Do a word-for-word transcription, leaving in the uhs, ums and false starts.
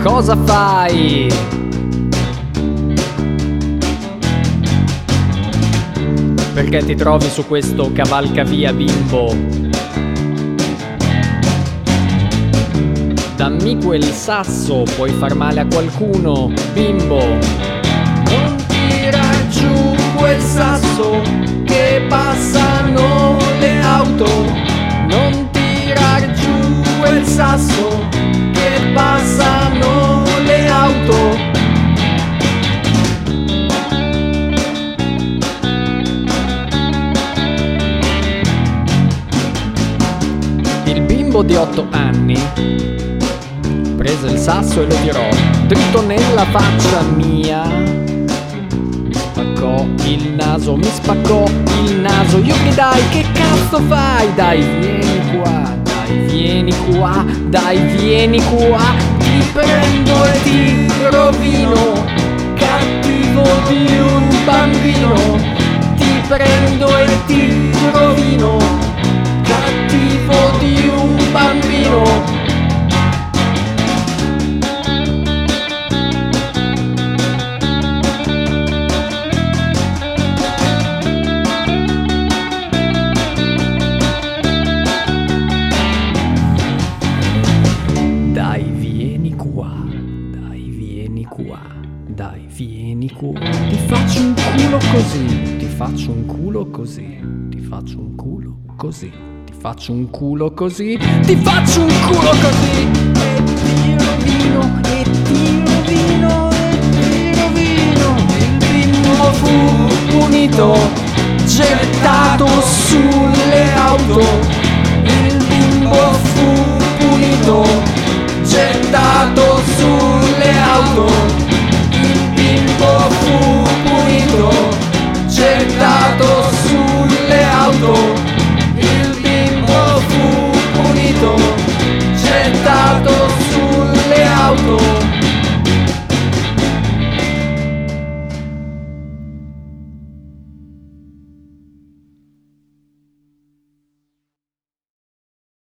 cosa fai? Perché ti trovi su questo cavalcavia, bimbo? Dammi quel sasso, puoi far male a qualcuno, bimbo. Non tira giù quel sasso, che passano le auto. Non tirar giù quel sasso, che passano le auto. Il bimbo di otto anni prese il sasso e lo tirò dritto nella faccia mia. Mi spaccò il naso, mi spaccò il naso. Io gridai: che cazzo fai? Dai vieni qua, dai vieni qua, dai vieni qua. Ti prendo e ti rovino, cattivo di un bambino. Ti prendo e ti rovino, cattivo di un bambino. Dai vieni qua, dai vieni qua, dai vieni qua. Ti faccio un culo così, ti faccio un culo così, ti faccio un culo così, ti faccio un culo così, ti faccio un culo così. E ti rovino, e ti rovino, e ti rovino. Il bimbo fu punito, gettato sulle auto.